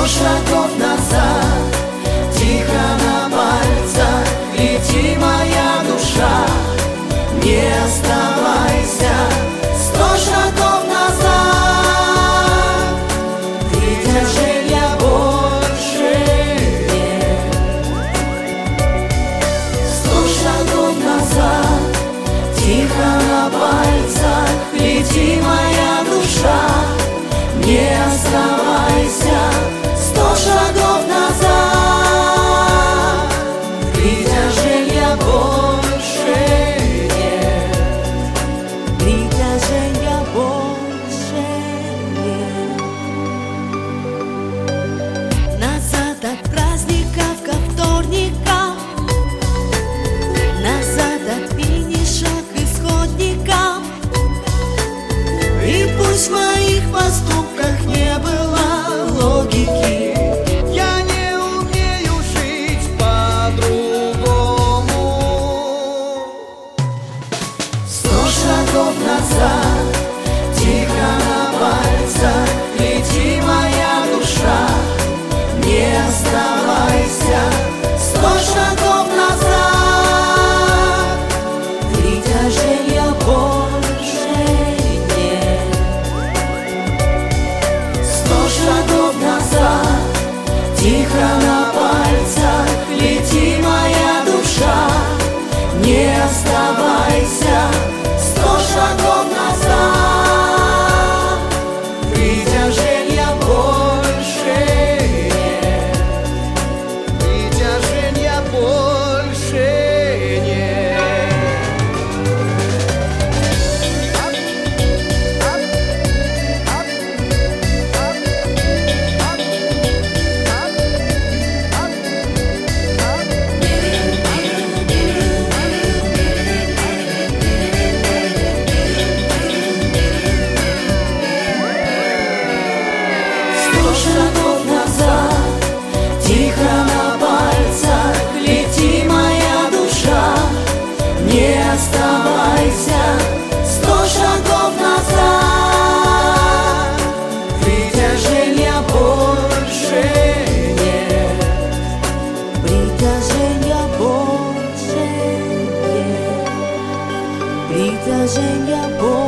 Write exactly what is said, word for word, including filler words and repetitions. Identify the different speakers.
Speaker 1: Сто шагов назад, тихо на пальцах, лети, моя душа, не оставайся. Сто шагов назад, притяжения больше нет. Сто шагов назад, тихо на пальцах, лети, моя душа, не оставайся. Сто шагов назад, притяжения больше нет.
Speaker 2: Притяжения больше нет. Назад от праздников ко вторникам, назад от финиша к исходникам. И пусть в моих поступках не было логики,
Speaker 1: Я не умею жить по-другому. Сто шагов назад, тихо на пальцах, лети, моя душа, не оставайся. Сто шагов назад, притяжения больше нет. Сто шагов назад, тихо на пальцах, лети, моя душа, не оставайся. Сто шагов назад, притяжения больше нет. Притяжения больше нет. Сто шагов назад, тихо на пальцах, лети, моя душа, не оставайся. Сто шагов назад, притяжения больше нет.
Speaker 2: притяжения больше нет. Притяжения больше